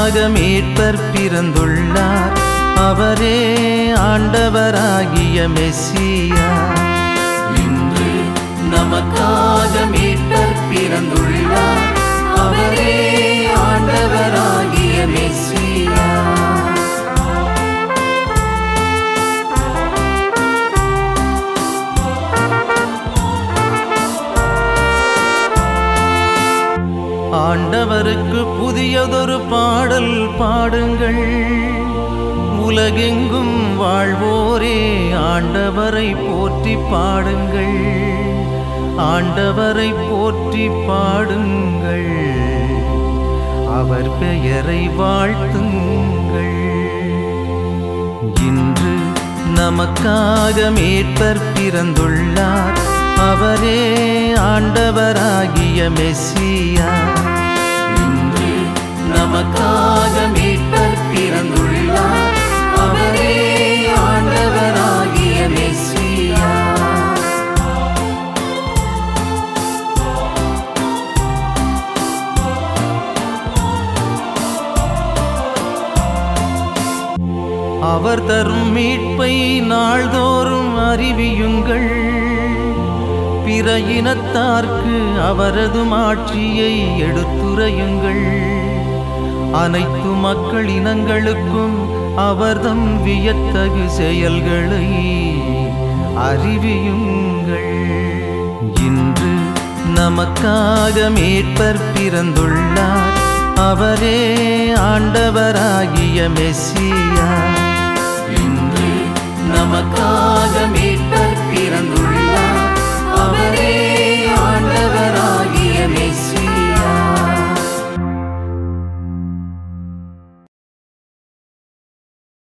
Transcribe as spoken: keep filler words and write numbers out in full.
நமக்காக மீட்பர் பிறந்துள்ளார். அவரே ஆண்டவராகிய மெசியா. இன்று நமக்காக மீட்பர் பிறந்துள்ளார். அவரே ஆண்டவராகிய மெசியா. ஆண்டவருக்கு புதியதொரு பாடல் பாடுங்கள். உலகெங்கும் வாழ்வோரே ஆண்டவரை போற்றி பாடுங்கள். ஆண்டவரை போற்றி பாடுங்கள். அவர் பெயரை வாழ்த்துங்கள். இன்று நமக்காக மீட்பர் பிறந்துள்ளார். அவரே ஆண்டவராகிய மெசியா. இன்று நமக்காக மீட்பர் பிறந்துள்ளார். அவரே ஆண்டவராகிய மெசியா. அவர் தரும் மீட்பை நாள்தோறும் அறிவியுங்கள். பிற இனத்தார்க்கு அவரது மாட்சியை எடுத்துரையுங்கள். அனைத்து மக்கள் இனங்களுக்கும் அவர்தம் வியத்தகு செயல்களை அறிவியுங்கள். இன்று நமக்காக மீட்பர் பிறந்துள்ளார். அவரே ஆண்டவராகிய மெசியா.